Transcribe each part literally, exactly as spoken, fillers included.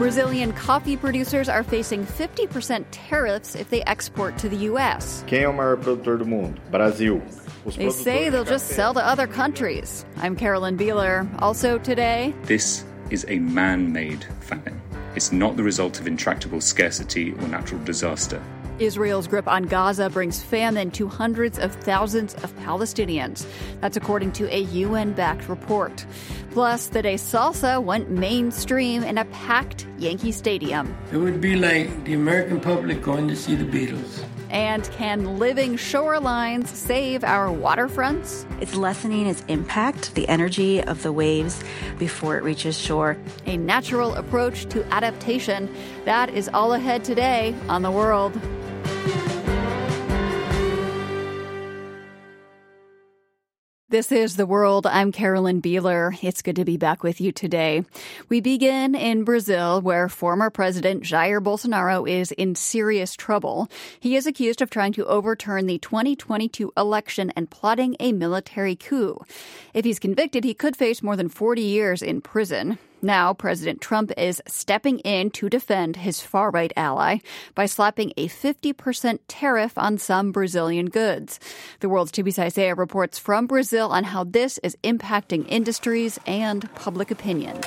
Brazilian coffee producers are facing fifty percent tariffs if they export to the U S. Quem é o maior produtor do mundo? Brasil. They say they'll just sell to other countries. I'm Carolyn Beeler. Also today, this is a man-made famine. It's not the result of intractable scarcity or natural disaster. Israel's grip on Gaza brings famine to hundreds of thousands of Palestinians. That's according to a U N-backed report. Plus, the day salsa went mainstream in a packed Yankee Stadium. It would be like the American public going to see the Beatles. And can living shorelines save our waterfronts? It's lessening its impact, the energy of the waves before it reaches shore. A natural approach to adaptation. That is all ahead today on The World. This is The World. I'm Carolyn Beeler. It's good to be back with you today. We begin in Brazil, where former President Jair Bolsonaro is in serious trouble. He is accused of trying to overturn the twenty twenty-two election and plotting a military coup. If he's convicted, he could face more than forty years in prison. Now, President Trump is stepping in to defend his far-right ally by slapping a fifty percent tariff on some Brazilian goods. The World's Tibisay Isaiah reports from Brazil on how this is impacting industries and public opinion.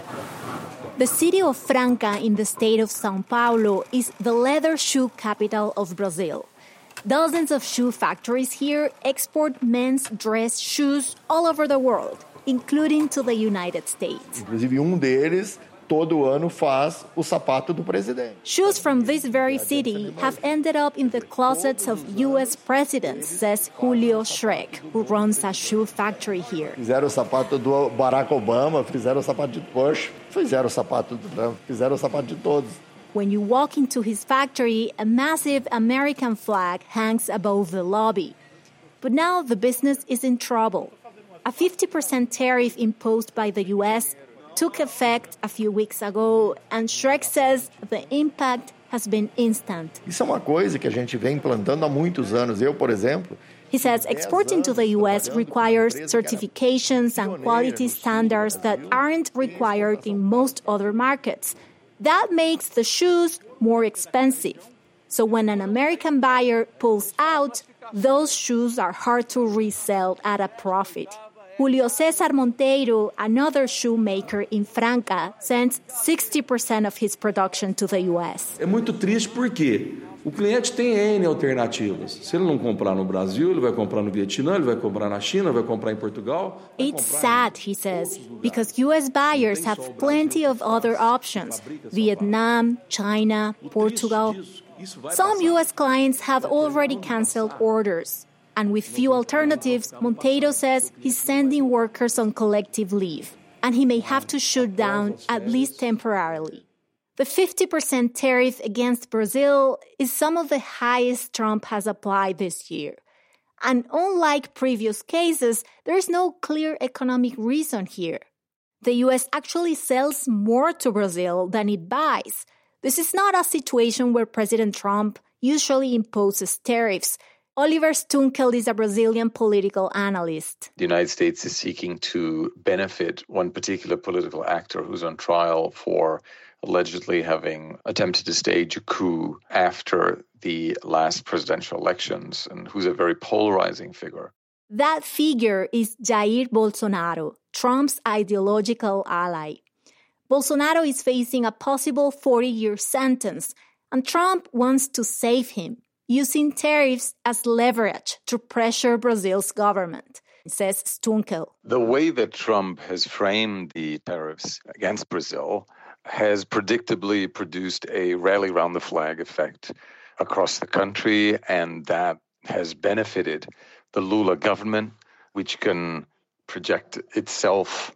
The city of Franca in the state of São Paulo is the leather shoe capital of Brazil. Dozens of shoe factories here export men's dress shoes all over the world, including to the United States. Inclusive, um deles, todo ano, faz o sapato do presidente. Shoes from this very city have ended up in the closets of U S presidents, says Julio Schreck, who runs a shoe factory here. Fizeram o sapato do Barack Obama, fizeram o sapato de Bush, fizeram o sapato do Trump, fizeram o sapato de todos. When you walk into his factory, a massive American flag hangs above the lobby. But now the business is in trouble. A fifty percent tariff imposed by the U S took effect a few weeks ago, and Schreck says the impact has been instant. Isso é uma coisa que a gente vem implantando há muitos anos. Eu, por exemplo, he says exporting to the U S requires certifications and quality standards that aren't required in most other markets. That makes the shoes more expensive. So when an American buyer pulls out, those shoes are hard to resell at a profit. Julio Cesar Monteiro, another shoemaker in Franca, sends sixty percent of his production to the U S. É muito triste porque o cliente tem N alternativas. Se ele não comprar no Brasil, ele vai comprar no Vietnã, ele vai comprar na China, vai comprar em Portugal. It's sad, he says, because U S buyers have plenty of other options. Vietnam, China, Portugal. Some U S clients have already canceled orders. And with few alternatives, Monteiro says he's sending workers on collective leave, and he may have to shut down at least temporarily. The fifty percent tariff against Brazil is some of the highest Trump has applied this year. And unlike previous cases, there is no clear economic reason here. The U S actually sells more to Brazil than it buys. This is not a situation where President Trump usually imposes tariffs. Oliver Stunkel is a Brazilian political analyst. The United States is seeking to benefit one particular political actor who's on trial for allegedly having attempted to stage a coup after the last presidential elections, and who's a very polarizing figure. That figure is Jair Bolsonaro, Trump's ideological ally. Bolsonaro is facing a possible forty-year sentence, and Trump wants to save him, using tariffs as leverage to pressure Brazil's government, says Stunkel. The way that Trump has framed the tariffs against Brazil has predictably produced a rally round the flag effect across the country, and that has benefited the Lula government, which can project itself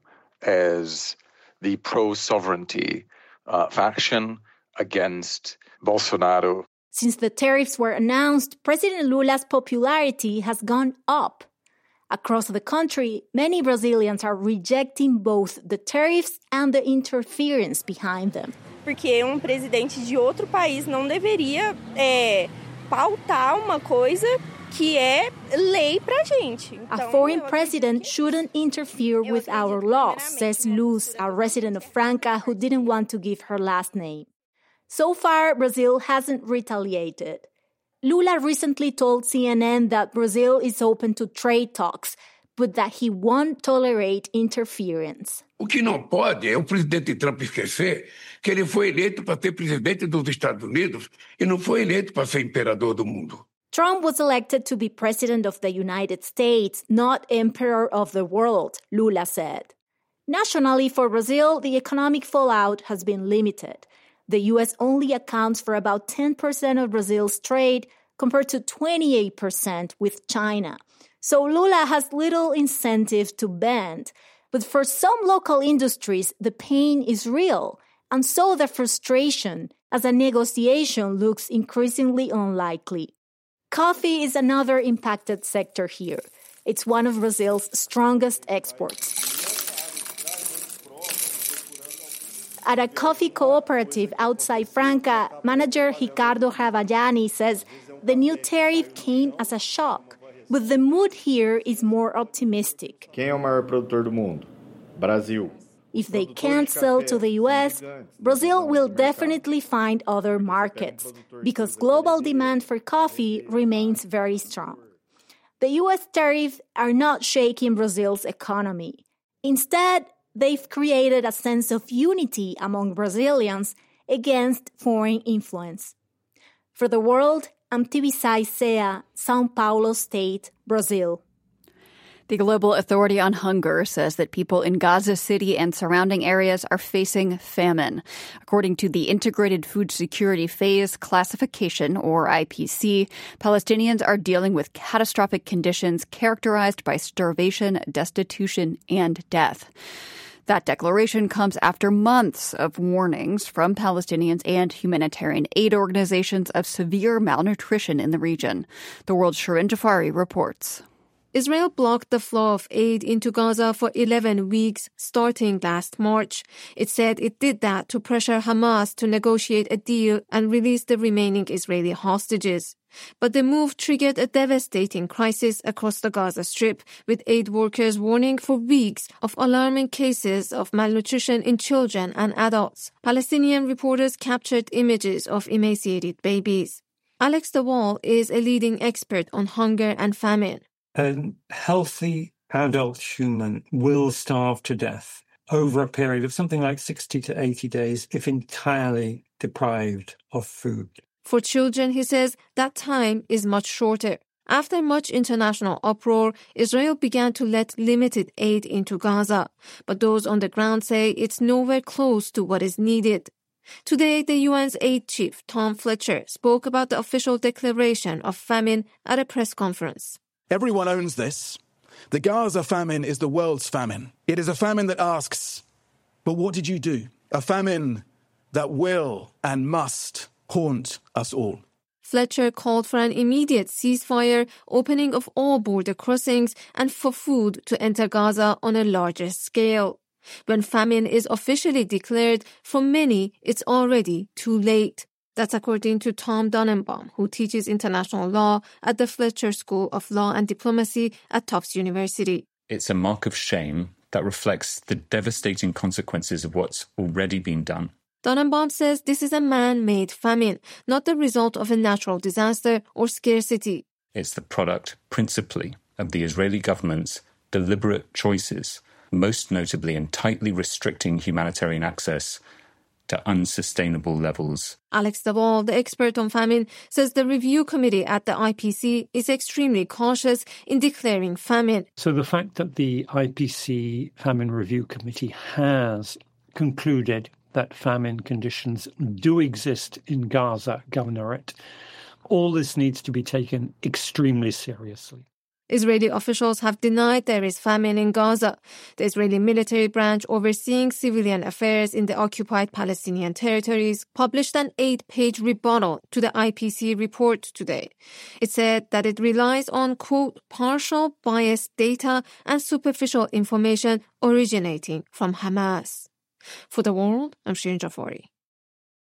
as the pro-sovereignty uh, faction against Bolsonaro. Since the tariffs were announced, President Lula's popularity has gone up. Across the country, many Brazilians are rejecting both the tariffs and the interference behind them. Porque um presidente de outro país não deveria é, pautar uma coisa que é lei pra gente. A foreign president shouldn't interfere with our laws, says Luz, a resident of Franca who didn't want to give her last name. So far, Brazil hasn't retaliated. Lula recently told C N N that Brazil is open to trade talks, but that he won't tolerate interference. O que não pode é o presidente Trump esquecer que ele foi eleito para ser presidente dos Estados Unidos e não foi eleito para ser imperador do mundo. Trump was elected to be president of the United States, not emperor of the world, Lula said. Nationally, for Brazil, the economic fallout has been limited. The U S only accounts for about ten percent of Brazil's trade, compared to twenty-eight percent with China. So Lula has little incentive to bend. But for some local industries, the pain is real, and so the frustration, as a negotiation looks increasingly unlikely. Coffee is another impacted sector here. It's one of Brazil's strongest exports. At a coffee cooperative outside Franca, manager Ricardo Ravajani says the new tariff came as a shock, but the mood here is more optimistic. Quem é o maior produtor do mundo? Brasil. If they can't sell to the U S, Brazil will definitely find other markets, because global demand for coffee remains very strong. The U S tariffs are not shaking Brazil's economy. Instead, they've created a sense of unity among Brazilians against foreign influence. For the world, I'm Tibisay Sea, São Paulo State, Brazil. The Global Authority on Hunger says that people in Gaza City and surrounding areas are facing famine. According to the Integrated Food Security Phase Classification, or I P C, Palestinians are dealing with catastrophic conditions characterized by starvation, destitution, and death. That declaration comes after months of warnings from Palestinians and humanitarian aid organizations of severe malnutrition in the region. The World's Shirin Jafari reports. Israel blocked the flow of aid into Gaza for eleven weeks, starting last March. It said it did that to pressure Hamas to negotiate a deal and release the remaining Israeli hostages. But the move triggered a devastating crisis across the Gaza Strip, with aid workers warning for weeks of alarming cases of malnutrition in children and adults. Palestinian reporters captured images of emaciated babies. Alex de Waal is a leading expert on hunger and famine. A healthy adult human will starve to death over a period of something like sixty to eighty days if entirely deprived of food. For children, he says, that time is much shorter. After much international uproar, Israel began to let limited aid into Gaza, but those on the ground say it's nowhere close to what is needed. Today, the U N's aid chief, Tom Fletcher, spoke about the official declaration of famine at a press conference. Everyone owns this. The Gaza famine is the world's famine. It is a famine that asks, but what did you do? A famine that will and must haunt us all. Fletcher called for an immediate ceasefire, opening of all border crossings, and for food to enter Gaza on a larger scale. When famine is officially declared, for many, it's already too late. That's according to Tom Donenbaum, who teaches international law at the Fletcher School of Law and Diplomacy at Tufts University. It's a mark of shame that reflects the devastating consequences of what's already been done. Donenbaum says this is a man-made famine, not the result of a natural disaster or scarcity. It's the product, principally, of the Israeli government's deliberate choices, most notably in tightly restricting humanitarian access to unsustainable levels. Alex de Waal, the expert on famine, says the review committee at the I P C is extremely cautious in declaring famine. So the fact that the I P C Famine Review Committee has concluded that famine conditions do exist in Gaza Governorate, all this needs to be taken extremely seriously. Israeli officials have denied there is famine in Gaza. The Israeli military branch overseeing civilian affairs in the occupied Palestinian territories published an eight-page rebuttal to the I P C report today. It said that it relies on, quote, partial, biased data and superficial information originating from Hamas. For The World, I'm Shirin Jafari.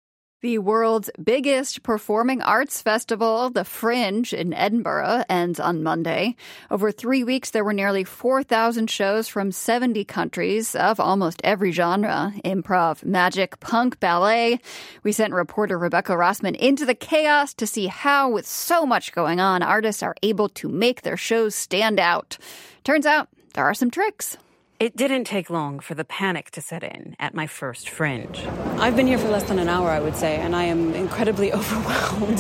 The world's biggest performing arts festival, the Fringe in Edinburgh, ends on Monday. Over three weeks, there were nearly four thousand shows from seventy countries of almost every genre: improv, magic, punk, ballet. We sent reporter Rebecca Rossman into the chaos to see how, with so much going on, artists are able to make their shows stand out. Turns out, there are some tricks. It didn't take long for the panic to set in at my first Fringe. I've been here for less than an hour, I would say, and I am incredibly overwhelmed.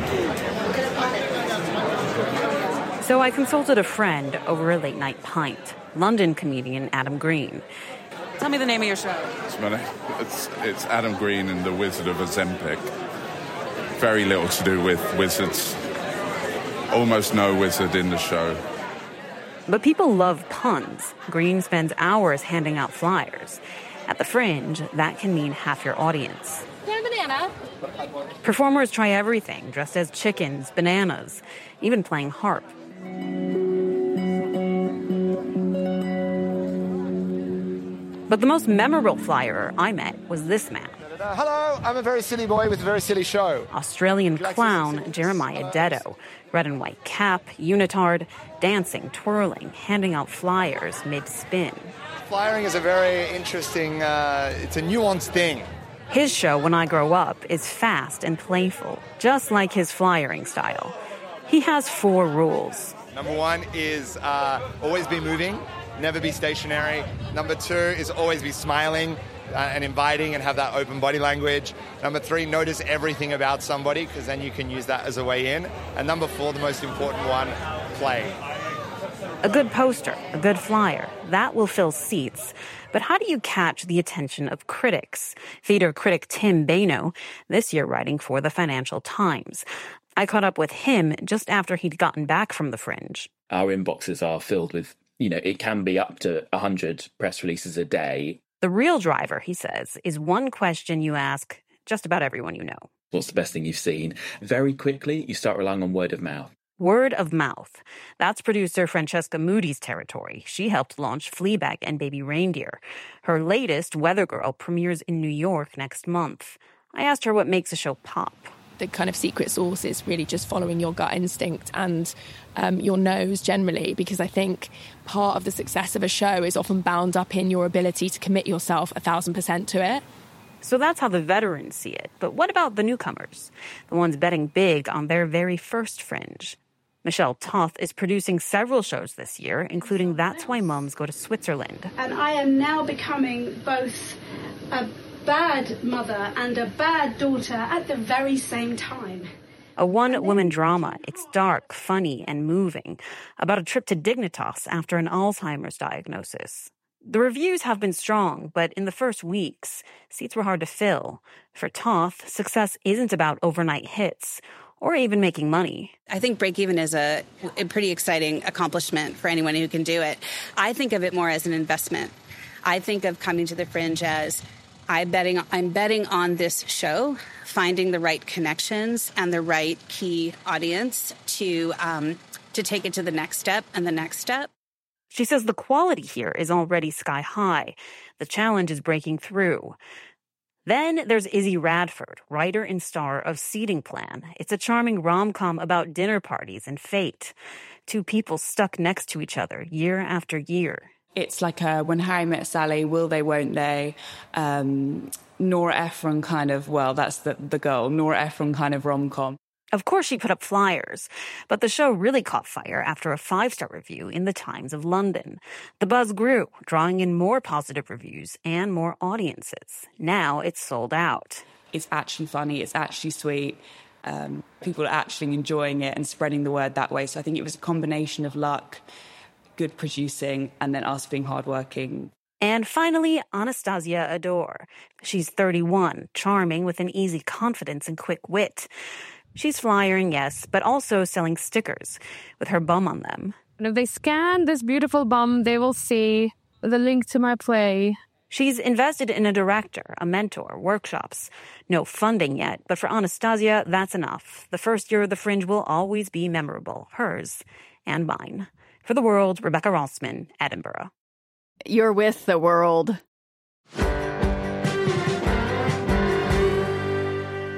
So I consulted a friend over a late-night pint, London comedian Adam Green. Tell me the name of your show. It's, it's Adam Green and the Wizard of Ozempic. Very little to do with wizards. Almost no wizard in the show. But people love puns. Green spends hours handing out flyers. At the Fringe, that can mean half your audience. Banana. Performers try everything, dressed as chickens, bananas, even playing harp. But the most memorable flyer I met was this man. Hello, I'm a very silly boy with a very silly show. Australian clown Jeremiah Detto. Red and white cap, unitard, dancing, twirling, handing out flyers mid-spin. Flyering is a very interesting, uh, it's a nuanced thing. His show, When I Grow Up, is fast and playful, just like his flyering style. He has four rules. Number one is uh, always be moving, never be stationary. Number two is always be smiling uh, and inviting and have that open body language. Number three, notice everything about somebody, because then you can use that as a way in. And number four, the most important one, play. A good poster, a good flyer, that will fill seats. But how do you catch the attention of critics? Theater critic Tim Baino, this year writing for the Financial Times. I caught up with him just after he'd gotten back from the Fringe. Our inboxes are filled with, you know, it can be up to one hundred press releases a day. The real driver, he says, is one question you ask just about everyone you know. What's the best thing you've seen? Very quickly, you start relying on word of mouth. Word of mouth. That's producer Francesca Moody's territory. She helped launch Fleabag and Baby Reindeer. Her latest, Weather Girl, premieres in New York next month. I asked her what makes a show pop. The kind of secret sauce is really just following your gut instinct and um, your nose generally, because I think part of the success of a show is often bound up in your ability to commit yourself a thousand percent to it. So that's how the veterans see it. But what about the newcomers? The ones betting big on their very first Fringe? Michelle Toth is producing several shows this year, including That's Why Mums Go to Switzerland. And I am now becoming both a bad mother and a bad daughter at the very same time. A one-woman drama. It's dark, funny, and moving, about a trip to Dignitas after an Alzheimer's diagnosis. The reviews have been strong, but in the first weeks, seats were hard to fill. For Toth, success isn't about overnight hits or even making money. I think break-even is a, a pretty exciting accomplishment for anyone who can do it. I think of it more as an investment. I think of coming to the Fringe as I betting, I'm betting on this show, finding the right connections and the right key audience to um, to take it to the next step and the next step. She says the quality here is already sky high. The challenge is breaking through. Then there's Izzy Radford, writer and star of Seating Plan. It's a charming rom-com about dinner parties and fate. Two people stuck next to each other year after year. It's like a When Harry Met Sally, Will They, Won't They, um, Nora Ephron kind of, well, that's the, the girl, Nora Ephron kind of rom-com. Of course she put up flyers, but the show really caught fire after a five-star review in the Times of London. The buzz grew, drawing in more positive reviews and more audiences. Now it's sold out. It's actually funny, it's actually sweet. Um, people are actually enjoying it and spreading the word that way. So I think it was a combination of luck, good producing, and then us being hardworking. And finally, Anastasia Ador. She's thirty-one, charming with an easy confidence and quick wit. She's flyering, yes, but also selling stickers with her bum on them. And if they scan this beautiful bum, they will see the link to my play. She's invested in a director, a mentor, workshops. No funding yet, but for Anastasia, that's enough. The first year of the Fringe will always be memorable, hers and mine. For The World, Rebecca Rossman, Edinburgh. You're with The World.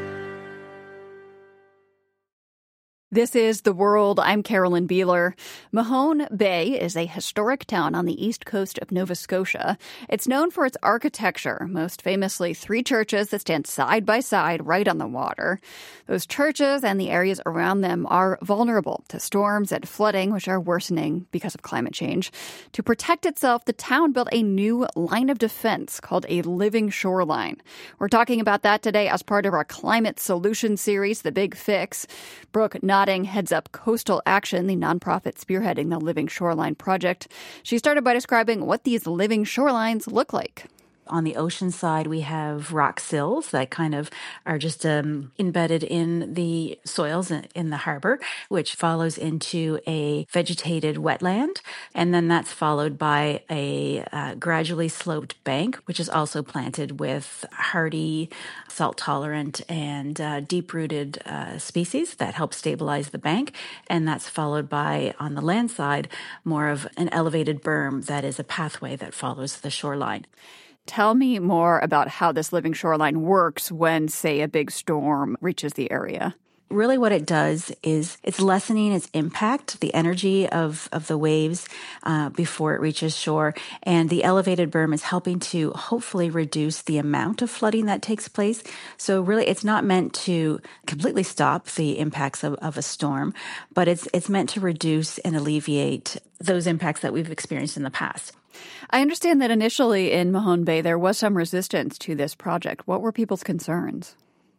This is The World. I'm Carolyn Beeler. Mahone Bay is a historic town on the east coast of Nova Scotia. It's known for its architecture, most famously three churches that stand side by side right on the water. Those churches and the areas around them are vulnerable to storms and flooding, which are worsening because of climate change. To protect itself, the town built a new line of defense called a living shoreline. We're talking about that today as part of our climate solution series, The Big Fix. Brooke Notting heads up Coastal Action, the nonprofit spearheading the Living Shoreline project. She started by describing what these living shorelines look like. On the ocean side, we have rock sills that kind of are just um, embedded in the soils in the harbor, which follows into a vegetated wetland. And then that's followed by a uh, gradually sloped bank, which is also planted with hardy, salt-tolerant, and uh, deep-rooted uh, species that help stabilize the bank. And that's followed by, on the land side, more of an elevated berm that is a pathway that follows the shoreline. Tell me more about how this living shoreline works when, say, a big storm reaches the area. Really what it does is it's lessening its impact, the energy of, of the waves uh, before it reaches shore. And the elevated berm is helping to hopefully reduce the amount of flooding that takes place. So really it's not meant to completely stop the impacts of, of a storm, but it's it's meant to reduce and alleviate those impacts that we've experienced in the past. I understand that initially in Mahone Bay, there was some resistance to this project. What were people's concerns?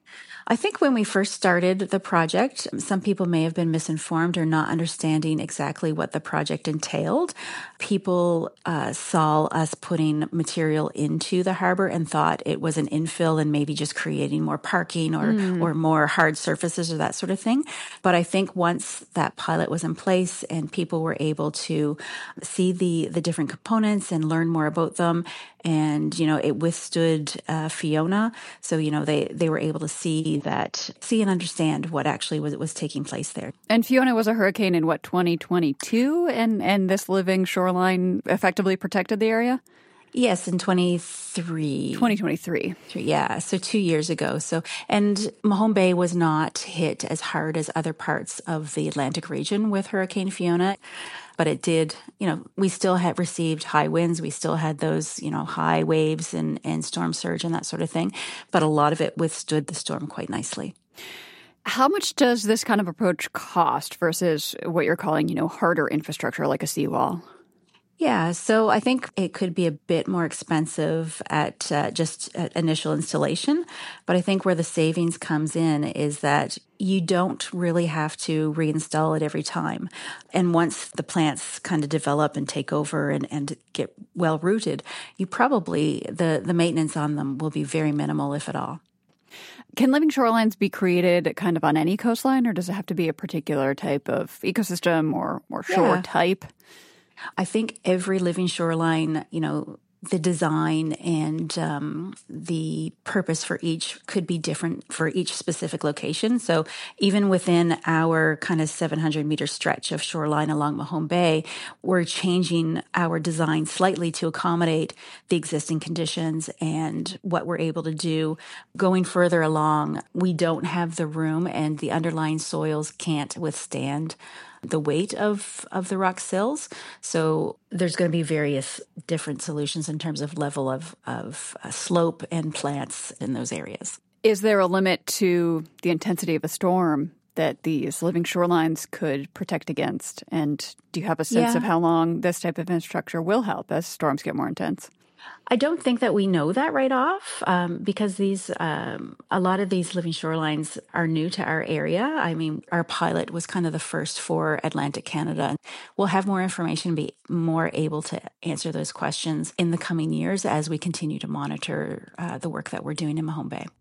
I think when we first started the project, some people may have been misinformed or not understanding exactly what the project entailed. People uh, saw us putting material into the harbor and thought it was an infill and maybe just creating more parking or, mm. or more hard surfaces or that sort of thing. But I think once that pilot was in place and people were able to see the, the different components and learn more about them, and, you know, it withstood uh, Fiona. So, you know, they, they were able to see that, see and understand what actually was, was taking place there. And Fiona was a hurricane in, what, twenty twenty-two? And, and this living shoreline effectively protected the area? Yes, in twenty-three. twenty twenty-three. Yeah, so two years ago. So, and Mahone Bay was not hit as hard as other parts of the Atlantic region with Hurricane Fiona. But it did, you know, we still had received high winds. We still had those, you know, high waves and, and storm surge and that sort of thing. But a lot of it withstood the storm quite nicely. How much does this kind of approach cost versus what you're calling, you know, harder infrastructure like a seawall? Yeah, so I think it could be a bit more expensive at uh, just at initial installation. But I think where the savings comes in is that you don't really have to reinstall it every time. And once the plants kind of develop and take over and, and get well rooted, you probably, the, the maintenance on them will be very minimal, if at all. Can living shorelines be created kind of on any coastline, or does it have to be a particular type of ecosystem or, or shore Yeah. type? I think every living shoreline, you know, the design and um, the purpose for each could be different for each specific location. So even within our kind of seven hundred meter stretch of shoreline along Mahone Bay, we're changing our design slightly to accommodate the existing conditions and what we're able to do. Going further along, we don't have the room and the underlying soils can't withstand the weight of, of the rock sills. So there's going to be various different solutions in terms of level of, of uh, slope and plants in those areas. Is there a limit to the intensity of a storm that these living shorelines could protect against? And do you have a sense Yeah. of how long this type of infrastructure will help as storms get more intense? I don't think that we know that right off um, because these um, a lot of these living shorelines are new to our area. I mean, our pilot was kind of the first for Atlantic Canada. We'll have more information, be more able to answer those questions in the coming years as we continue to monitor uh, the work that we're doing in Mahone Bay.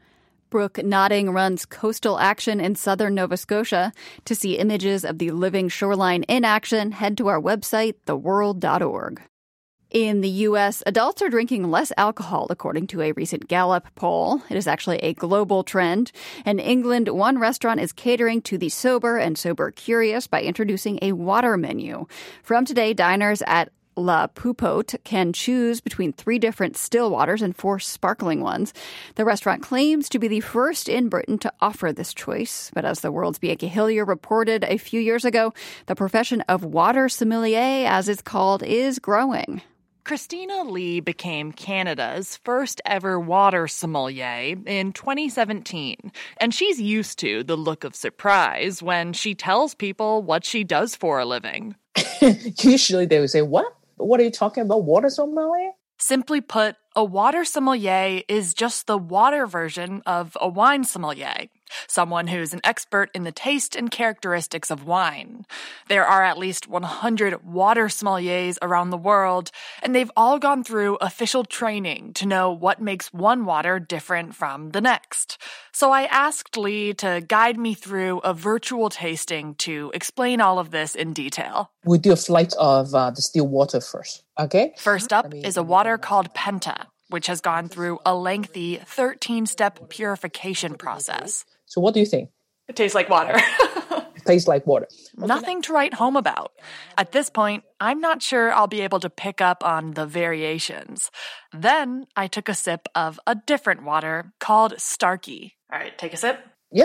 Brooke Notting runs Coastal Action in southern Nova Scotia. To see images of the living shoreline in action, head to our website, the world dot org. In the U S, adults are drinking less alcohol, according to a recent Gallup poll. It is actually a global trend. In England, one restaurant is catering to the sober and sober curious by introducing a water menu. From today, diners at La Poupote can choose between three different still waters and four sparkling ones. The restaurant claims to be the first in Britain to offer this choice. But as the World's Bianca Hillier reported a few years ago, the profession of water sommelier, as it's called, is growing. Christina Lee became Canada's first ever water sommelier in twenty seventeen, and she's used to the look of surprise when she tells people what she does for a living. Usually they would say, what? What are you talking about, water sommelier? Simply put, a water sommelier is just the water version of a wine sommelier, someone who's an expert in the taste and characteristics of wine. There are at least one hundred water sommeliers around the world, and they've all gone through official training to know what makes one water different from the next. So I asked Lee to guide me through a virtual tasting to explain all of this in detail. We'll do a flight of uh, the still water first, okay? First up is a water called Penta, which has gone through a lengthy thirteen-step purification process. So what do you think? It tastes like water. It tastes like water. Nothing to write home about. At this point, I'm not sure I'll be able to pick up on the variations. Then I took a sip of a different water called Starkey. All right, take a sip. Yeah.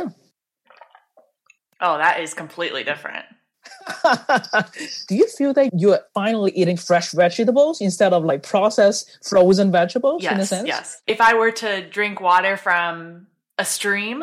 Oh, that is completely different. Do you feel that you're finally eating fresh vegetables instead of like processed frozen vegetables yes, in a sense? Yes. If I were to drink water from a stream,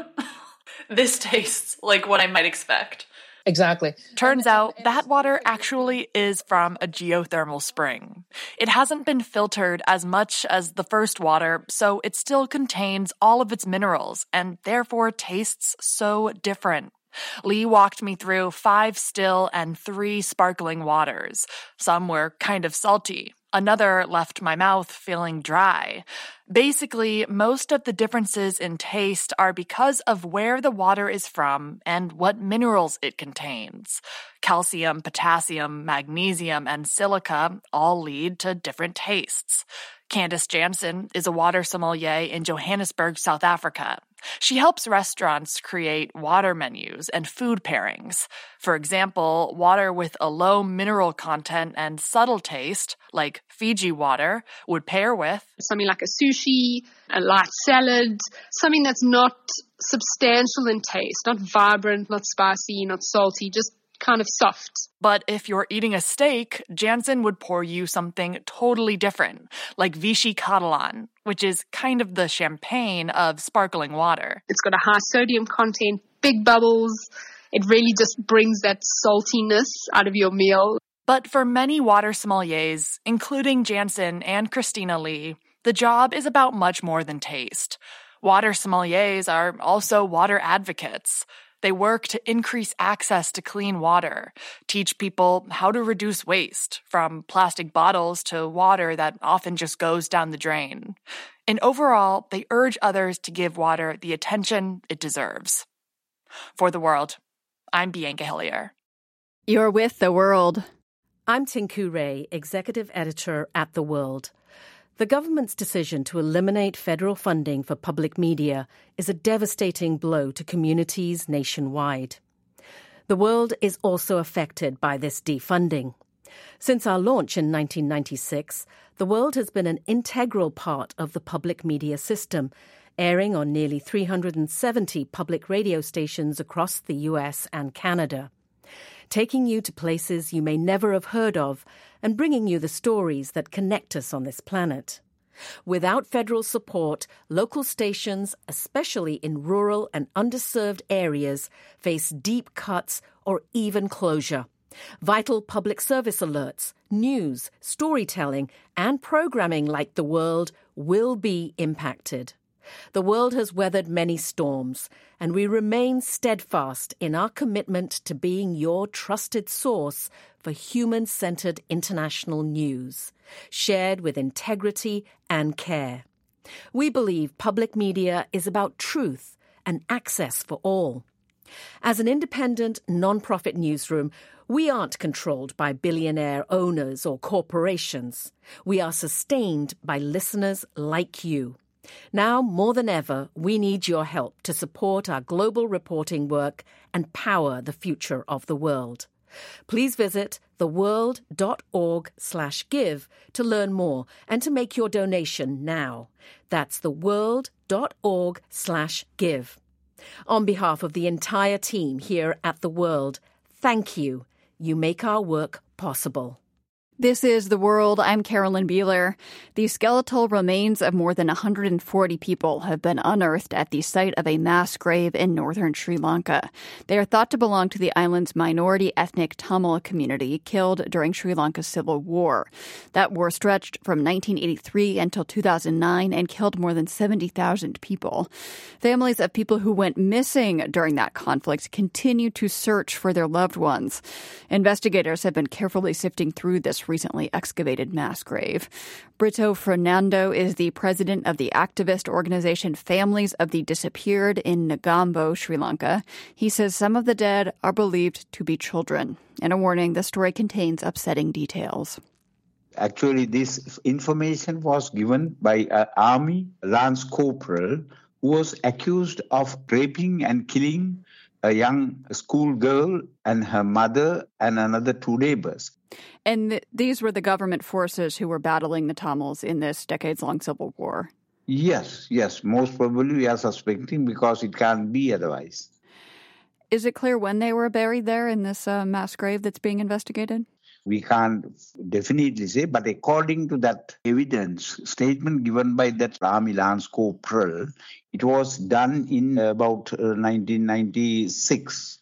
this tastes like what I might expect. Exactly. Turns out that water actually is from a geothermal spring. It hasn't been filtered as much as the first water, so it still contains all of its minerals and therefore tastes so different. Lee walked me through five still and three sparkling waters. Some were kind of salty. Another left my mouth feeling dry. Basically, most of the differences in taste are because of where the water is from and what minerals it contains. Calcium, potassium, magnesium, and silica all lead to different tastes. Candice Jansen is a water sommelier in Johannesburg, South Africa. She helps restaurants create water menus and food pairings. For example, water with a low mineral content and subtle taste, like Fiji water, would pair with something like a sushi, a light salad, something that's not substantial in taste, not vibrant, not spicy, not salty, just kind of soft. But if you're eating a steak, Jansen would pour you something totally different, like Vichy Catalan, which is kind of the champagne of sparkling water. It's got a high sodium content, big bubbles. It really just brings that saltiness out of your meal. But for many water sommeliers, including Jansen and Christina Lee, the job is about much more than taste. Water sommeliers are also water advocates. They work to increase access to clean water, teach people how to reduce waste, from plastic bottles to water that often just goes down the drain. And overall, they urge others to give water the attention it deserves. For The World, I'm Bianca Hillier. You're with The World. I'm Tinku Ray, Executive Editor at The World. The government's decision to eliminate federal funding for public media is a devastating blow to communities nationwide. The world is also affected by this defunding. Since our launch in nineteen ninety-six, The World has been an integral part of the public media system, airing on nearly three hundred seventy public radio stations across the U S and Canada, taking you to places you may never have heard of and bringing you the stories that connect us on this planet. Without federal support, local stations, especially in rural and underserved areas, face deep cuts or even closure. Vital public service alerts, news, storytelling, and programming like The World will be impacted. The world has weathered many storms, and we remain steadfast in our commitment to being your trusted source for human-centered international news, shared with integrity and care. We believe public media is about truth and access for all. As an independent, non-profit newsroom, we aren't controlled by billionaire owners or corporations. We are sustained by listeners like you. Now, more than ever, we need your help to support our global reporting work and power the future of the world. Please visit theworld.org slash give to learn more and to make your donation now. That's theworld.org slash give. On behalf of the entire team here at The World, thank you. You make our work possible. This is The World. I'm Carolyn Beeler. The skeletal remains of more than one hundred forty people have been unearthed at the site of a mass grave in northern Sri Lanka. They are thought to belong to the island's minority ethnic Tamil community killed during Sri Lanka's civil war. That war stretched from nineteen eighty-three until two thousand nine and killed more than seventy thousand people. Families of people who went missing during that conflict continue to search for their loved ones. Investigators have been carefully sifting through this recently excavated mass grave. Brito Fernando is the president of the activist organization Families of the Disappeared in Negombo, Sri Lanka. He says some of the dead are believed to be children. In a warning, the story contains upsetting details. Actually, this information was given by an army lance corporal who was accused of raping and killing a young schoolgirl and her mother and another two neighbors. And th- these were the government forces who were battling the Tamils in this decades-long civil war. Yes, yes. Most probably we are suspecting because it can't be otherwise. Is it clear when they were buried there in this uh, mass grave that's being investigated? We can't definitely say, but according to that evidence, statement given by that Army Lance Corporal, it was done in about uh, nineteen ninety-six.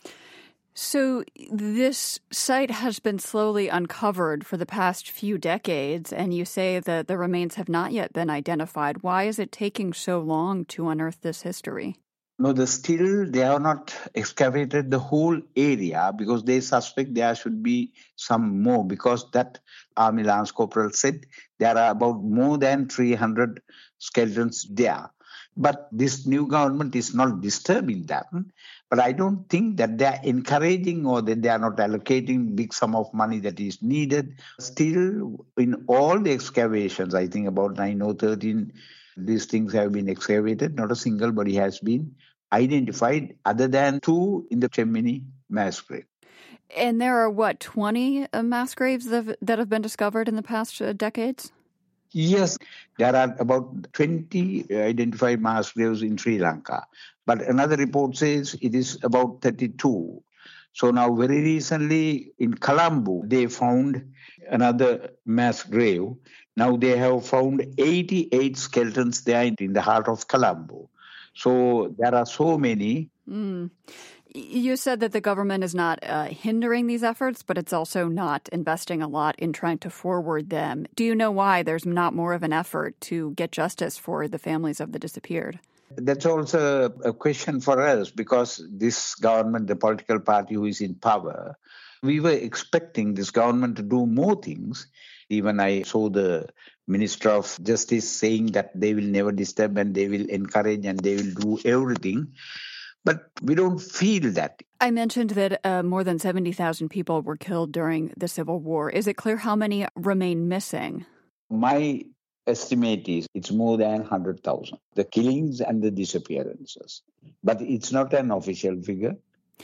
So this site has been slowly uncovered for the past few decades, and you say that the remains have not yet been identified. Why is it taking so long to unearth this history? No, the still they have not excavated the whole area because they suspect there should be some more, because that Army Lance Corporal said there are about more than three hundred skeletons there. But this new government is not disturbing that. But I don't think that they are encouraging or that they are not allocating big sum of money that is needed. Still, in all the excavations, I think about nine or thirteen, these things have been excavated. Not a single body has been identified other than two in the Chemmini mass grave. And there are, what, twenty uh, mass graves that have, that have been discovered in the past uh, decades? Yes, there are about twenty identified mass graves in Sri Lanka. But another report says it is about thirty-two. So now very recently in Colombo, they found another mass grave. Now they have found eighty-eight skeletons there in the heart of Colombo. So there are so many. Mm. You said that the government is not uh, hindering these efforts, but it's also not investing a lot in trying to forward them. Do you know why there's not more of an effort to get justice for the families of the disappeared? That's also a question for us, because this government, the political party who is in power, we were expecting this government to do more things. Even I saw the Minister of Justice saying that they will never disturb and they will encourage and they will do everything. But we don't feel that. I mentioned that uh, more than seventy thousand people were killed during the Civil War. Is it clear how many remain missing? My estimate is it's more than one hundred thousand, the killings and the disappearances. But it's not an official figure.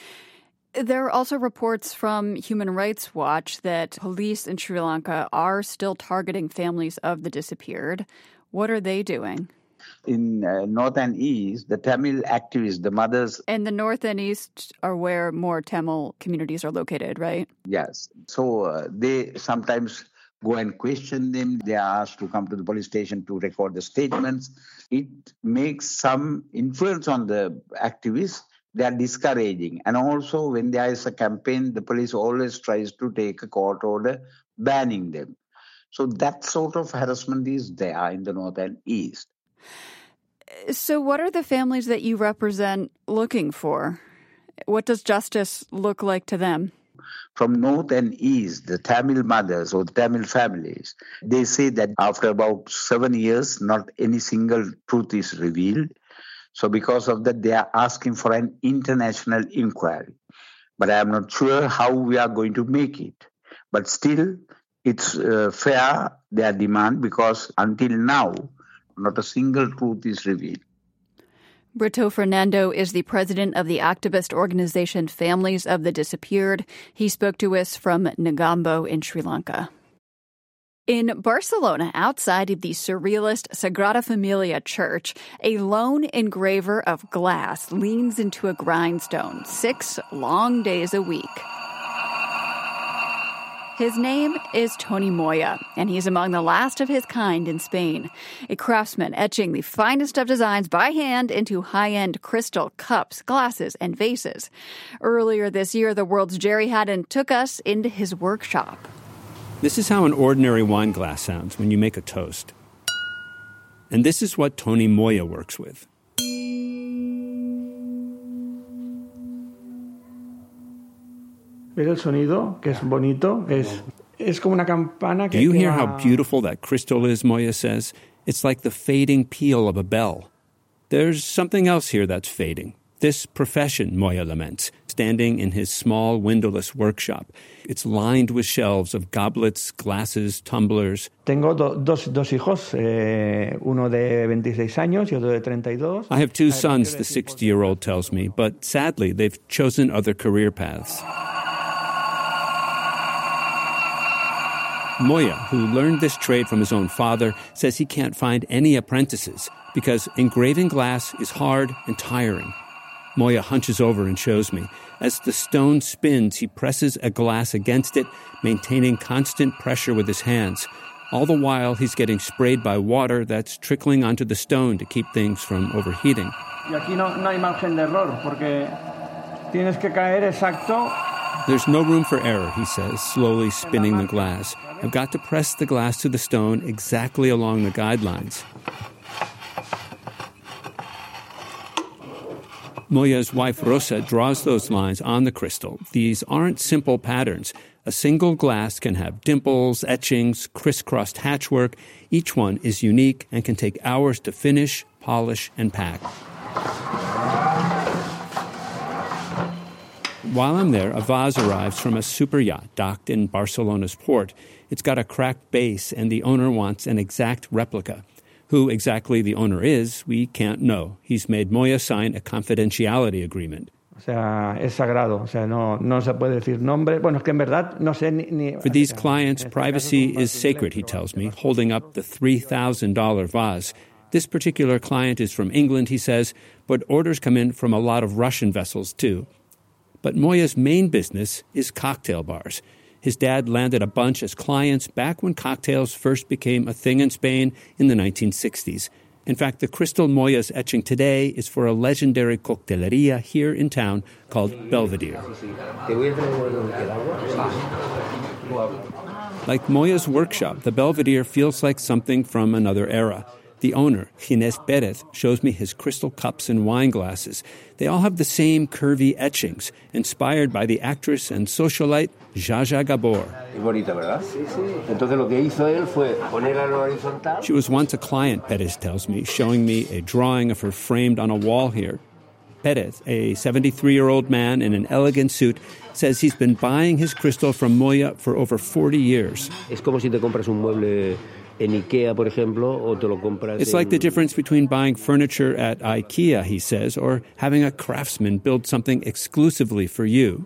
There are also reports from Human Rights Watch that police in Sri Lanka are still targeting families of the disappeared. What are they doing? In uh, North and East, the Tamil activists, the mothers... And the North and East are where more Tamil communities are located, right? Yes. So uh, they sometimes go and question them. They are asked to come to the police station to record the statements. It makes some influence on the activists. They are discouraging. And also when there is a campaign, the police always tries to take a court order banning them. So that sort of harassment is there in the North and East. So what are the families that you represent looking for? What does justice look like to them? From North and East, the Tamil mothers or Tamil families, they say that after about seven years, not any single truth is revealed. So because of that, they are asking for an international inquiry. But I am not sure how we are going to make it. But still, it's uh, fair, their demand, because until now, not a single truth is revealed. Brito Fernando is the president of the activist organization Families of the Disappeared. He spoke to us from Negombo in Sri Lanka. In Barcelona, outside of the surrealist Sagrada Familia church, a lone engraver of glass leans into a grindstone six long days a week. His name is Tony Moya, and he's among the last of his kind in Spain. A craftsman etching the finest of designs by hand into high-end crystal cups, glasses, and vases. Earlier this year, the world's Jerry Haddon took us into his workshop. This is how an ordinary wine glass sounds when you make a toast. And this is what Tony Moya works with. ¿Ves el sonido? Que es bonito. Es, es como una campana que Do you que hear va... how beautiful that crystal is, Moya says? It's like the fading peal of a bell. There's something else here that's fading. This profession, Moya laments, standing in his small, windowless workshop. It's lined with shelves of goblets, glasses, tumblers. Tengo do, dos, dos hijos, eh, uno de veintiséis años y otro de treinta y dos. I have two sons, the sixty-year-old tells me, but sadly, they've chosen other career paths. Moya, who learned this trade from his own father, says he can't find any apprentices because engraving glass is hard and tiring. Moya hunches over and shows me. As the stone spins, he presses a glass against it, maintaining constant pressure with his hands. All the while, he's getting sprayed by water that's trickling onto the stone to keep things from overheating. Y aquí no, no hay margen de error, porque tienes que caer exacto. There's no room for error, he says, slowly spinning the glass. I've got to press the glass to the stone exactly along the guidelines. Moya's wife, Rosa, draws those lines on the crystal. These aren't simple patterns. A single glass can have dimples, etchings, crisscrossed hatchwork. Each one is unique and can take hours to finish, polish, and pack. While I'm there, a vase arrives from a super yacht docked in Barcelona's port. It's got a cracked base, and the owner wants an exact replica. Who exactly the owner is, we can't know. He's made Moya sign a confidentiality agreement. O sea, es sagrado. O sea, no, no se puede decir nombre. Bueno, es que en verdad no sé ni... ni For these clients, privacy is sacred, he tells me, holding up the three thousand dollars vase. This particular client is from England, he says, but orders come in from a lot of Russian vessels, too. But Moya's main business is cocktail bars. His dad landed a bunch as clients back when cocktails first became a thing in Spain in the nineteen sixties. In fact, the crystal Moya's etching today is for a legendary cocteleria here in town called Belvedere. Like Moya's workshop, the Belvedere feels like something from another era. The owner, Ginés Pérez, shows me his crystal cups and wine glasses. They all have the same curvy etchings, inspired by the actress and socialite Zsa Zsa Gabor. She was once a client, Pérez tells me, showing me a drawing of her framed on a wall here. Pérez, a seventy-three-year-old man in an elegant suit, says he's been buying his crystal from Moya for over forty years. Es como si te compras un mueble en IKEA, por ejemplo, o te lo compras. It's like the difference between buying furniture at IKEA, he says, or having a craftsman build something exclusively for you.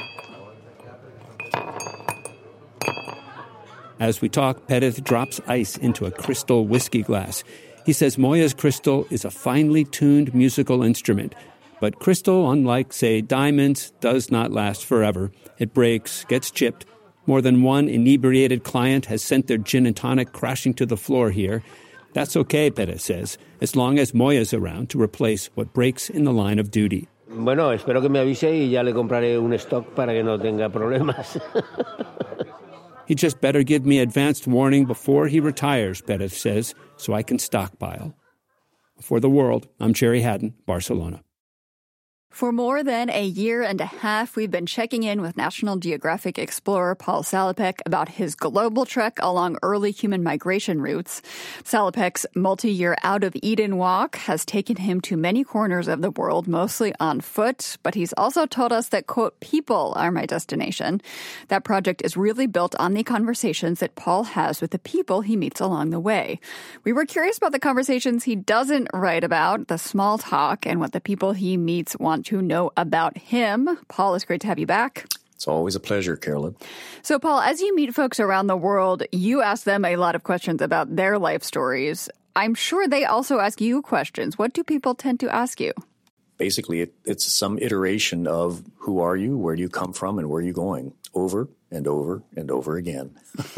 As we talk, Pérez drops ice into a crystal whiskey glass. He says Moya's crystal is a finely tuned musical instrument. But crystal, unlike, say, diamonds, does not last forever. It breaks, gets chipped. More than one inebriated client has sent their gin and tonic crashing to the floor here. That's okay, Pérez says, as long as Moya's around to replace what breaks in the line of duty. Bueno, espero que me avise y ya le compraré un stock para que no tenga problemas. He just better give me advanced warning before he retires, Pérez says, so I can stockpile. For The World, I'm Jerry Haddon, Barcelona. For more than a year and a half, we've been checking in with National Geographic explorer Paul Salopek about his global trek along early human migration routes. Salopek's multi-year Out of Eden walk has taken him to many corners of the world, mostly on foot, but he's also told us that, quote, people are my destination. That project is really built on the conversations that Paul has with the people he meets along the way. We were curious about the conversations he doesn't write about, the small talk, and what the people he meets want to know about him. Paul, it's great to have you back. It's always a pleasure, Carolyn. So, Paul, as you meet folks around the world, you ask them a lot of questions about their life stories. I'm sure they also ask you questions. What do people tend to ask you? Basically, it, it's some iteration of who are you, where do you come from, and where are you going, over and over and over again.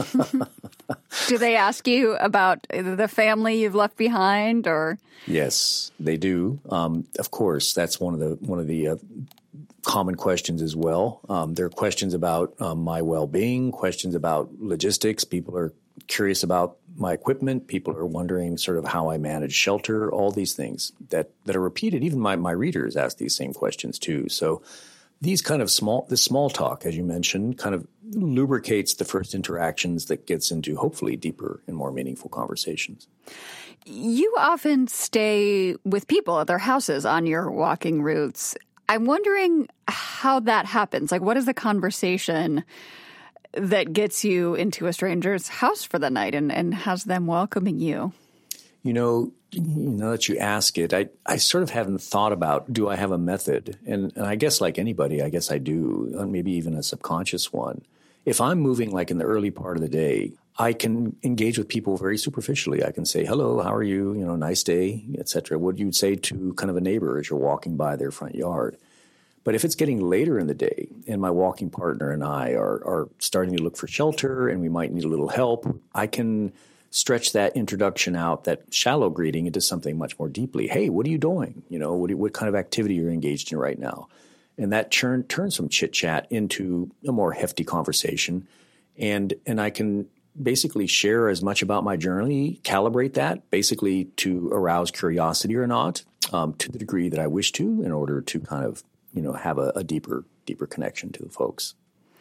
Do they ask you about the family you've left behind, or? Yes, they do. Um, of course, that's one of the one of the uh, common questions as well. Um, there are questions about um, my well-being, questions about logistics. People are curious about my equipment. People are wondering sort of how I manage shelter, all these things that, that are repeated. Even my, my readers ask these same questions too. So these kind of small, this small talk, as you mentioned, kind of lubricates the first interactions that gets into hopefully deeper and more meaningful conversations. You often stay with people at their houses on your walking routes. I'm wondering how that happens. Like, what is the conversation that gets you into a stranger's house for the night and, and has them welcoming you? You know, now that you ask it, I, I sort of haven't thought about, do I have a method? And, and I guess like anybody, I guess I do, maybe even a subconscious one. If I'm moving like in the early part of the day, I can engage with people very superficially. I can say, hello, how are you? You know, nice day, et cetera. What you'd say to kind of a neighbor as you're walking by their front yard. But if it's getting later in the day and my walking partner and I are, are starting to look for shelter and we might need a little help, I can stretch that introduction out, that shallow greeting, into something much more deeply. Hey, what are you doing? You know, what, what kind of activity you're engaged in right now? And that turn, turns from chit-chat into a more hefty conversation. And, and I can basically share as much about my journey, calibrate that, basically to arouse curiosity or not, um, to the degree that I wish to, in order to kind of, you know, have a, a deeper, deeper connection to the folks.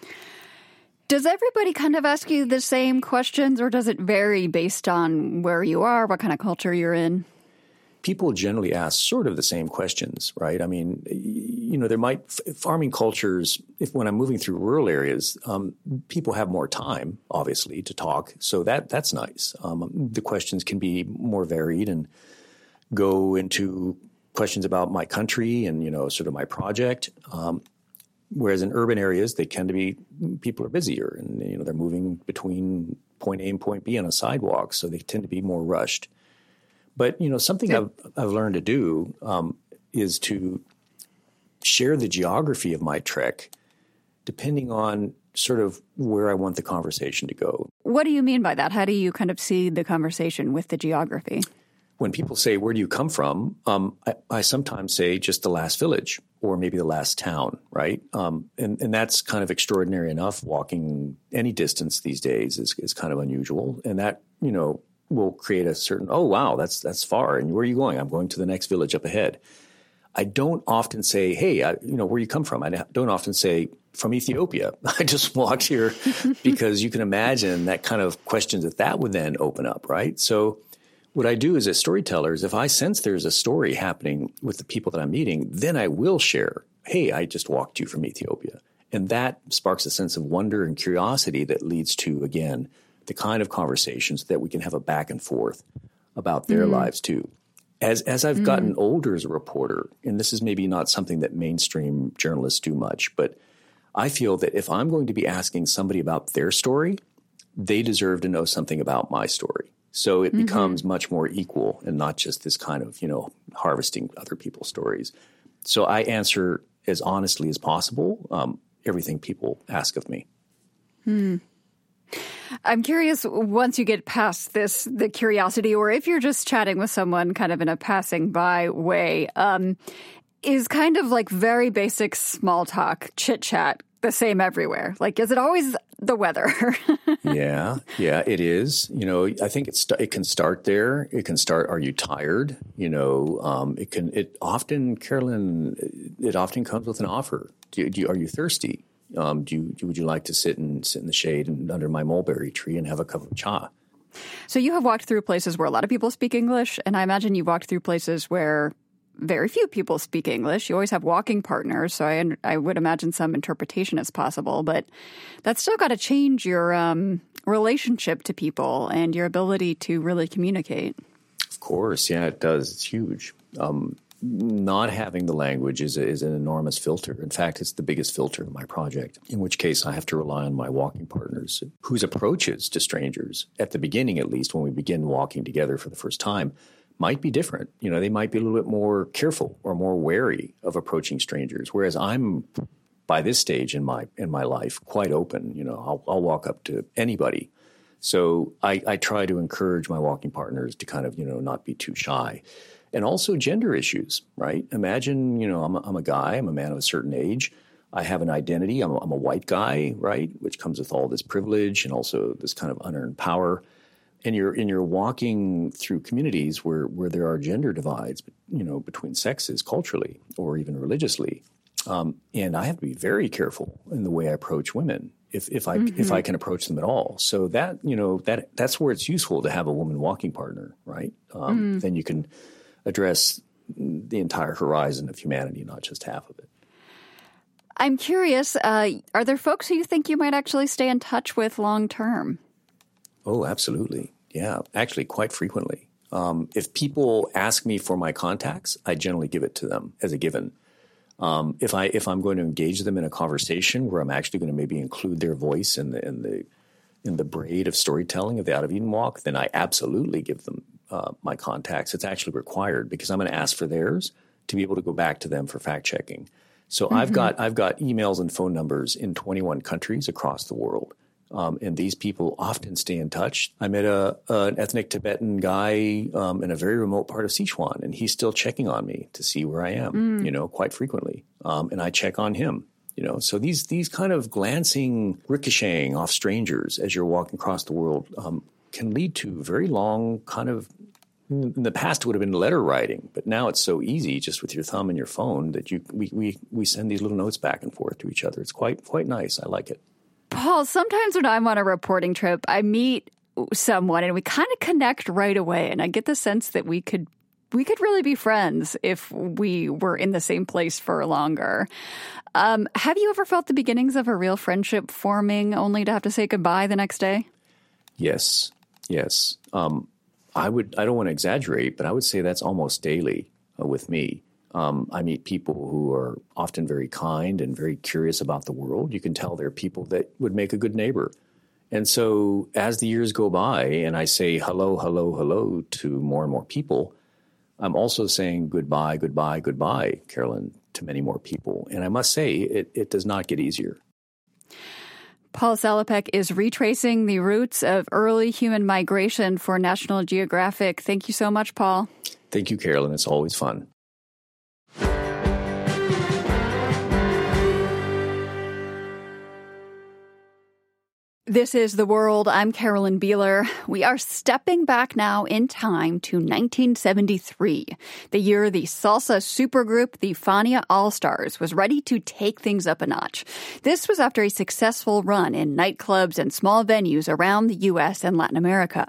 Does everybody kind of ask you the same questions, or does it vary based on where you are, what kind of culture you're in? People generally ask sort of the same questions, right? I mean, you know, there might farming cultures, if when I'm moving through rural areas, um, people have more time, obviously, to talk. So that that's nice. Um, the questions can be more varied and go into questions about my country and, you know, sort of my project. Um, whereas in urban areas, they tend to be, people are busier and, you know, they're moving between point A and point B on a sidewalk. So they tend to be more rushed. But, you know, something yeah. I've, I've learned to do um, is to share the geography of my trek depending on sort of where I want the conversation to go. What do you mean by that? How do you kind of see the conversation with the geography? When people say, where do you come from? Um, I, I sometimes say just the last village or maybe the last town, right? Um, and, and that's kind of extraordinary enough. Walking any distance these days is, is kind of unusual. And that, you know, will create a certain, oh, wow, that's that's far. And where are you going? I'm going to the next village up ahead. I don't often say, hey, I, you know, where you come from? I don't often say, from Ethiopia. I just walked here because you can imagine that kind of questions that that would then open up, right? So what I do is as storytellers, if I sense there's a story happening with the people that I'm meeting, then I will share, hey, I just walked you from Ethiopia. And that sparks a sense of wonder and curiosity that leads to, again, the kind of conversations that we can have a back and forth about their mm. lives too. As as I've mm. gotten older as a reporter, and this is maybe not something that mainstream journalists do much, but I feel that if I'm going to be asking somebody about their story, they deserve to know something about my story. So it mm-hmm. becomes much more equal and not just this kind of, you know, harvesting other people's stories. So I answer as honestly as possible um, everything people ask of me. Hmm. I'm curious, once you get past this, the curiosity, or if you're just chatting with someone kind of in a passing by way, um, is kind of like very basic small talk, chit chat the same everywhere? Like, is it always the weather? yeah, yeah, it is. You know, I think it's it can start there. It can start, are you tired? You know, um, it can, it often, Carolyn, it often comes with an offer. Do you, do you, are you thirsty? Um, do you, would you like to sit and sit in the shade and under my mulberry tree and have a cup of cha? So you have walked through places where a lot of people speak English, and I imagine you've walked through places where very few people speak English. You always have walking partners, so I, I would imagine some interpretation is possible, but that's still got to change your um, relationship to people and your ability to really communicate. Of course, yeah, it does. It's huge. Um, not having the language is, a, is an enormous filter. In fact, it's the biggest filter of my project, in which case I have to rely on my walking partners, whose approaches to strangers, at the beginning at least, when we begin walking together for the first time, might be different. You know, they might be a little bit more careful or more wary of approaching strangers, whereas I'm, by this stage in my in my life, quite open. You know, I'll, I'll walk up to anybody. So I, I try to encourage my walking partners to kind of, you know, not be too shy. And also gender issues, right? Imagine, you know, I'm a, I'm a guy, I'm a man of a certain age. I have an identity. I'm a, I'm a white guy, right? Which comes with all this privilege and also this kind of unearned power. And you're and you're walking through communities where, where there are gender divides, you know, between sexes culturally or even religiously. Um, and I have to be very careful in the way I approach women, if if I mm-hmm. if I can approach them at all. So that, you know, that that's where it's useful to have a woman walking partner, right? Um, mm. Then you can address the entire horizon of humanity, not just half of it. I'm curious, uh, are there folks who you think you might actually stay in touch with long term? Oh, absolutely. Yeah, actually quite frequently. Um, if people ask me for my contacts, I generally give it to them as a given. Um, if I if I'm going to engage them in a conversation where I'm actually going to maybe include their voice in the in the in the braid of storytelling of the Out of Eden Walk, then I absolutely give them uh, my contacts. It's actually required because I'm going to ask for theirs to be able to go back to them for fact checking. So mm-hmm. I've got I've got emails and phone numbers in twenty-one countries across the world. Um, and these people often stay in touch. I met a, a an ethnic Tibetan guy um, in a very remote part of Sichuan, and he's still checking on me to see where I am, mm. you know, quite frequently. Um, and I check on him, you know. So these these kind of glancing, ricocheting off strangers as you're walking across the world um, can lead to very long kind of, in the past it would have been letter writing, but now it's so easy just with your thumb and your phone that you we we, we send these little notes back and forth to each other. It's quite quite nice. I like it. Paul, sometimes when I'm on a reporting trip, I meet someone and we kind of connect right away. And I get the sense that we could we could really be friends if we were in the same place for longer. Um, have you ever felt the beginnings of a real friendship forming only to have to say goodbye the next day? Yes, yes. Um, I would. I don't want to exaggerate, but I would say that's almost daily uh, with me. Um, I meet people who are often very kind and very curious about the world. You can tell they're people that would make a good neighbor. And so as the years go by and I say hello, hello, hello to more and more people, I'm also saying goodbye, goodbye, goodbye, Carolyn, to many more people. And I must say it, it does not get easier. Paul Salopek is retracing the roots of early human migration for National Geographic. Thank you so much, Paul. Thank you, Carolyn. It's always fun. This is The World. I'm Carolyn Beeler. We are stepping back now in time to nineteen seventy-three, the year the salsa supergroup, the Fania All-Stars, was ready to take things up a notch. This was after a successful run in nightclubs and small venues around the U S and Latin America.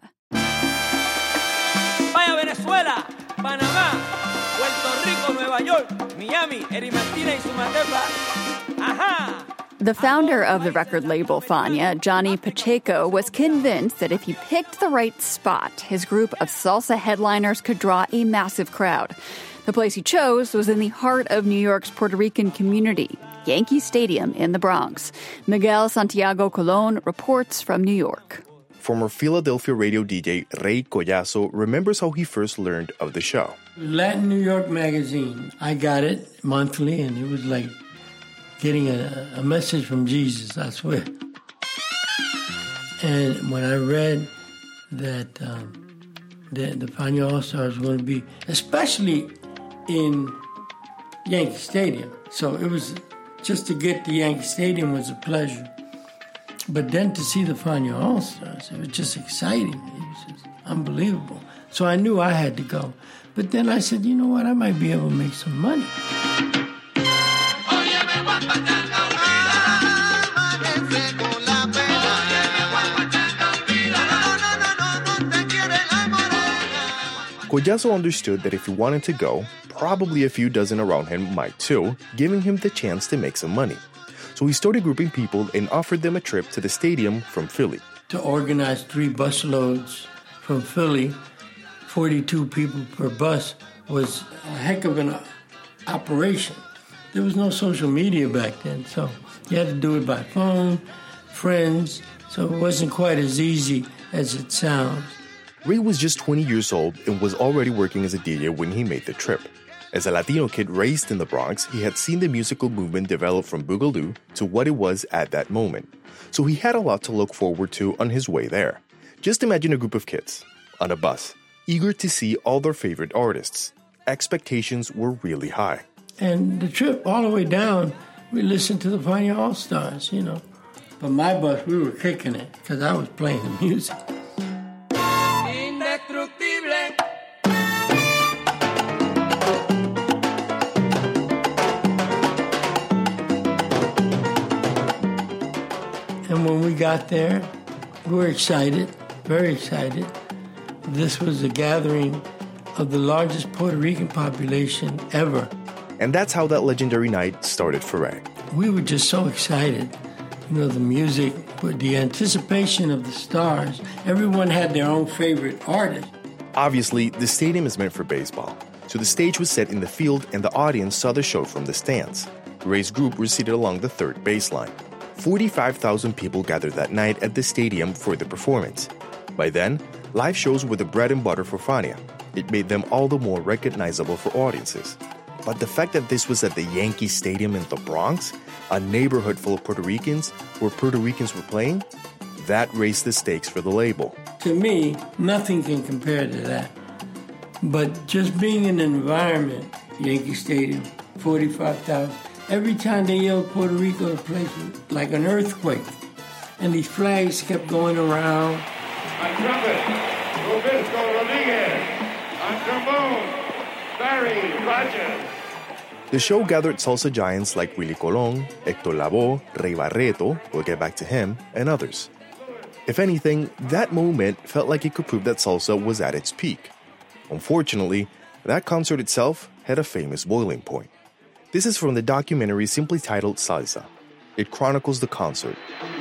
Vaya Venezuela, Panamá, Puerto Rico, Nueva York, Miami, Erimantina y Sumatepa. Aha! The founder of the record label Fania, Johnny Pacheco, was convinced that if he picked the right spot, his group of salsa headliners could draw a massive crowd. The place he chose was in the heart of New York's Puerto Rican community, Yankee Stadium in the Bronx. Miguel Santiago Colon reports from New York. Former Philadelphia radio D J Ray Collazo remembers how he first learned of the show. Latin New York magazine. I got it monthly, and it was like getting a, a message from Jesus, I swear. And when I read that um, the, the Fania All-Stars were going to be, especially in Yankee Stadium, so it was just to get to Yankee Stadium was a pleasure. But then to see the Fania All-Stars, it was just exciting. It was just unbelievable. So I knew I had to go. But then I said, you know what, I might be able to make some money. Collazo understood that if he wanted to go, probably a few dozen around him might too, giving him the chance to make some money. So he started grouping people and offered them a trip to the stadium from Philly. To organize three bus loads from Philly, forty-two people per bus, was a heck of an operation. There was no social media back then, so you had to do it by phone, friends, so it wasn't quite as easy as it sounds. Ray was just twenty years old and was already working as a D J when he made the trip. As a Latino kid raised in the Bronx, he had seen the musical movement develop from Boogaloo to what it was at that moment. So he had a lot to look forward to on his way there. Just imagine a group of kids on a bus, eager to see all their favorite artists. Expectations were really high. And the trip all the way down, we listened to the Fania All-Stars, you know. But my bus, we were kicking it because I was playing the music. And when we got there, we were excited, very excited. This was a gathering of the largest Puerto Rican population ever. And that's how that legendary night started for Ray. We were just so excited. You know, the music, but the anticipation of the stars. Everyone had their own favorite artist. Obviously, the stadium is meant for baseball. So the stage was set in the field and the audience saw the show from the stands. Ray's group were seated along the third baseline. forty-five thousand people gathered that night at the stadium for the performance. By then, live shows were the bread and butter for Fania. It made them all the more recognizable for audiences. But the fact that this was at the Yankee Stadium in the Bronx, a neighborhood full of Puerto Ricans, where Puerto Ricans were playing, that raised the stakes for the label. To me, nothing can compare to that. But just being in an environment, Yankee Stadium, forty-five thousand, every time they yelled Puerto Rico, the place was like an earthquake. And these flags kept going around. On trumpet, Roberto Rodriguez. On trombone, Barry Rogers. The show gathered salsa giants like Willie Colon, Hector Lavoe, Ray Barreto, we'll get back to him, and others. If anything, that moment felt like it could prove that salsa was at its peak. Unfortunately, that concert itself had a famous boiling point. This is from the documentary simply titled Salsa. It chronicles the concert.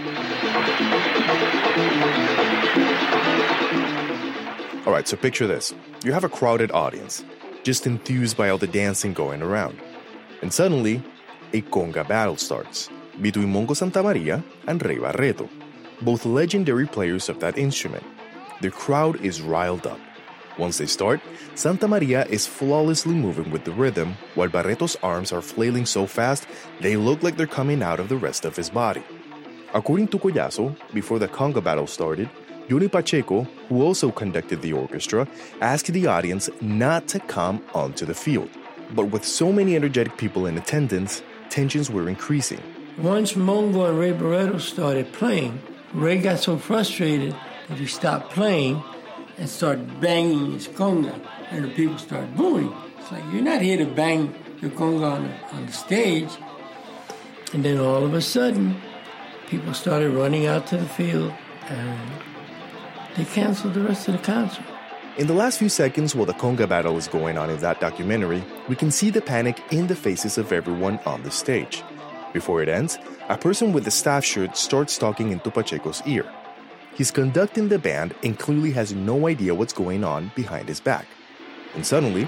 Alright, so picture this. You have a crowded audience, just enthused by all the dancing going around. And suddenly, a conga battle starts between Mongo Santamaria and Ray Barreto, both legendary players of that instrument. The crowd is riled up. Once they start, Santamaria is flawlessly moving with the rhythm, while Barreto's arms are flailing so fast they look like they're coming out of the rest of his body. According to Collazo, before the conga battle started, Johnny Pacheco, who also conducted the orchestra, asked the audience not to come onto the field. But with so many energetic people in attendance, tensions were increasing. Once Mongo and Ray Barreto started playing, Ray got so frustrated that he stopped playing and started banging his conga, and the people started booing. It's like, you're not here to bang your conga on the, on the stage. And then all of a sudden, people started running out to the field, and they canceled the rest of the concert. In the last few seconds while the conga battle is going on in that documentary, we can see the panic in the faces of everyone on the stage. Before it ends, a person with a staff shirt starts talking into Pacheco's ear. He's conducting the band and clearly has no idea what's going on behind his back. And suddenly,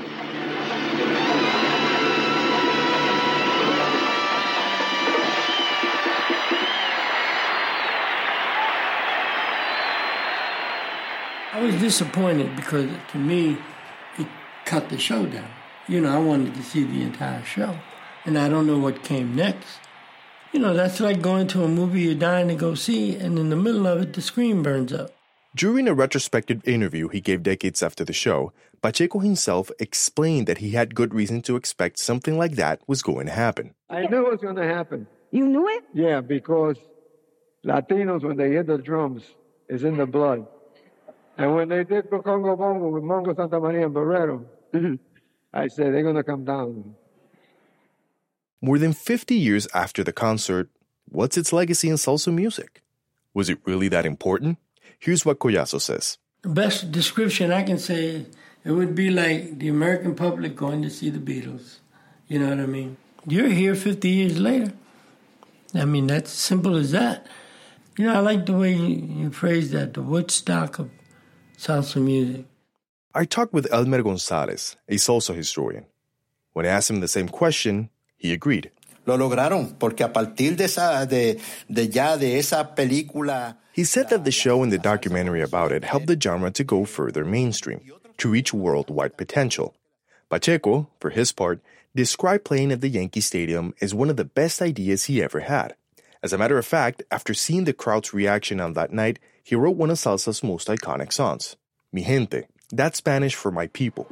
I was disappointed because, to me, it cut the show down. You know, I wanted to see the entire show, and I don't know what came next. You know, that's like going to a movie you're dying to go see, and in the middle of it, the screen burns up. During a retrospective interview he gave decades after the show, Pacheco himself explained that he had good reason to expect something like that was going to happen. I knew it was going to happen. You knew it? Yeah, because Latinos, when they hit the drums, is in the blood. And when they did the Congo Bongo with Mongo Santa Maria and Barreto, mm-hmm. I said, they're going to come down. More than fifty years after the concert, what's its legacy in salsa music? Was it really that important? Here's what Collazo says. The best description I can say, it would be like the American public going to see the Beatles. You know what I mean? You're here fifty years later. I mean, that's simple as that. You know, I like the way you, you phrase that, the Woodstock of salsa music. I talked with Elmer Gonzalez, a salsa historian. When I asked him the same question, he agreed. Lo lograron, porque a partir de esa, de, de ya de esa película... He said that the show and the documentary about it helped the genre to go further mainstream, to reach worldwide potential. Pacheco, for his part, described playing at the Yankee Stadium as one of the best ideas he ever had. As a matter of fact, after seeing the crowd's reaction on that night, he wrote one of salsa's most iconic songs, Mi Gente. That's Spanish for my people.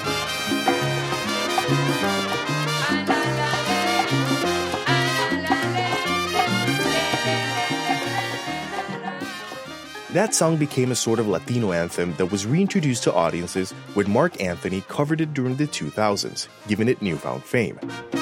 That song became a sort of Latino anthem that was reintroduced to audiences when Mark Anthony covered it during the two thousands, giving it newfound fame.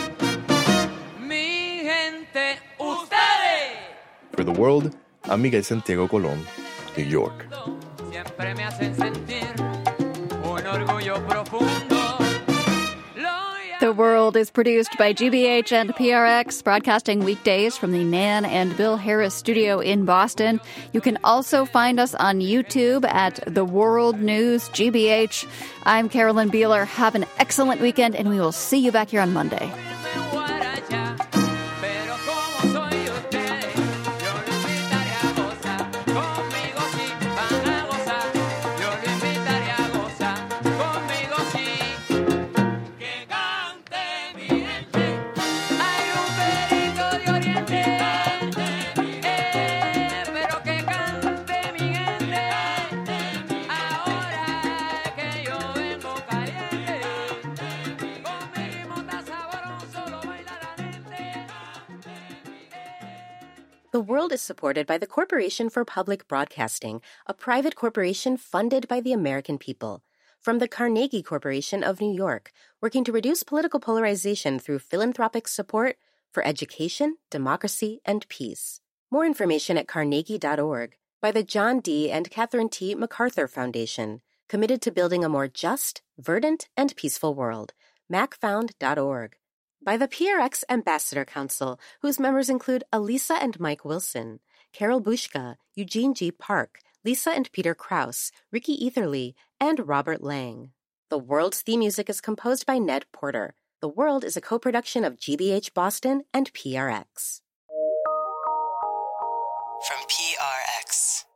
Mi gente, ustedes. For the world, I'm Miguel Santiago Colón, New York. Siempre me hacen sentir un orgullo profundo. The World is produced by G B H and P R X, broadcasting weekdays from the Nan and Bill Harris studio in Boston. You can also find us on YouTube at The World News G B H. I'm Carolyn Beeler. Have an excellent weekend, and we will see you back here on Monday. The World is supported by the Corporation for Public Broadcasting, a private corporation funded by the American people. From the Carnegie Corporation of New York, working to reduce political polarization through philanthropic support for education, democracy, and peace. More information at carnegie dot org. By the John D. and Catherine T. MacArthur Foundation, committed to building a more just, verdant, and peaceful world. mac found dot org. By the P R X Ambassador Council, whose members include Elisa and Mike Wilson, Carol Bushka, Eugene G. Park, Lisa and Peter Krause, Ricky Etherly, and Robert Lang. The World's theme music is composed by Ned Porter. The World is a co-production of G B H Boston and P R X. From P R X.